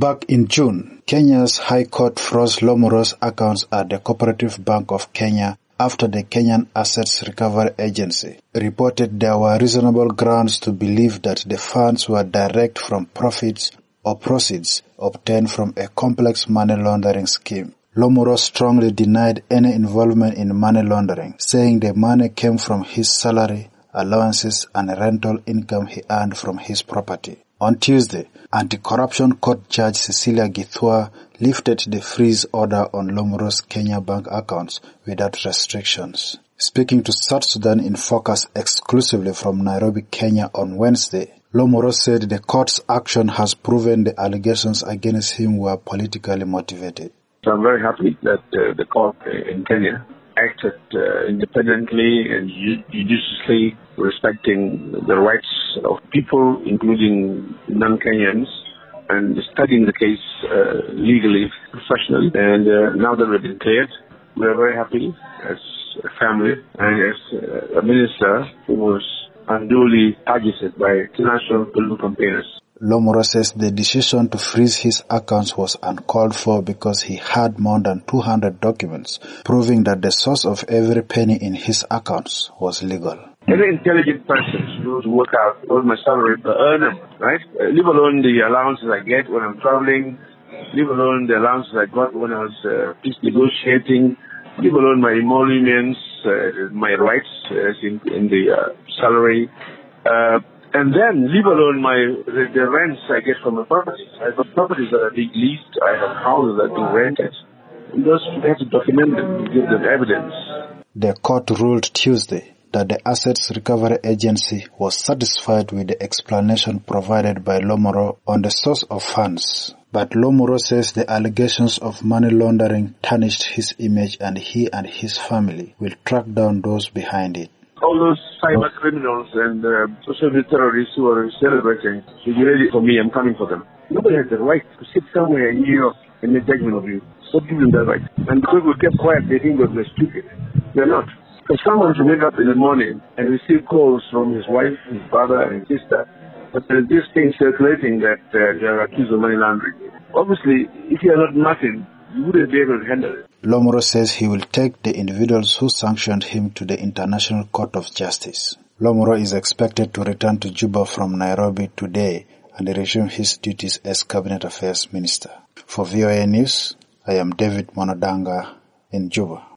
Back in June, Kenya's High Court froze Lomoro's accounts at the Cooperative Bank of Kenya after the Kenyan Assets Recovery Agency reported there were reasonable grounds to believe that the funds were direct from profits or proceeds obtained from a complex money laundering scheme. Lomoro strongly denied any involvement in money laundering, saying the money came from his salary, allowances, and rental income he earned from his property. On Tuesday, Anti-Corruption Court Judge Cecilia Githua lifted the freeze order on Lomoro's Kenya bank accounts without restrictions. Speaking to South Sudan in Focus exclusively from Nairobi, Kenya on Wednesday, Lomoro said the court's action has proven the allegations against him were politically motivated. So I'm very happy that the court in Kenya acted independently and judiciously, respecting the rights of people, including non-Kenyans, and studying the case legally, professionally. And now that we've been cleared, we're very happy as a family and as a minister who was unduly targeted by international political campaigners. Lomoro says the decision to freeze his accounts was uncalled for because he had more than 200 documents proving that the source of every penny in his accounts was legal. Any intelligent person should work out what my salary per annum, right? Leave alone the allowances I get when I'm traveling, leave alone the allowances I got when I was peace negotiating, leave alone my emoluments, my rights in the salary, and then leave alone the rents I get from the properties. I have properties that are being leased, I have houses that are being rented. And those people have to document them, give them evidence. The court ruled Tuesday that the Assets Recovery Agency was satisfied with the explanation provided by Lomoro on the source of funds. But Lomoro says the allegations of money laundering tarnished his image and he and his family will track down those behind it. All those cyber criminals and social terrorists who are celebrating should be ready for me. I'm coming for them. Nobody has the right to sit somewhere in New York and make judgment of you. Stop giving them that right. And because we kept quiet, they think that we're stupid. They're not. For someone to wake up in the morning and receive calls from his wife, his father, and his sister, but there's this thing circulating that they are accused of money laundering. Obviously, if you are not nothing, you wouldn't be able to handle it. Lomoro says he will take the individuals who sanctioned him to the International Court of Justice. Lomoro is expected to return to Juba from Nairobi today and resume his duties as Cabinet Affairs Minister. For VOA News, I am David Monodanga in Juba.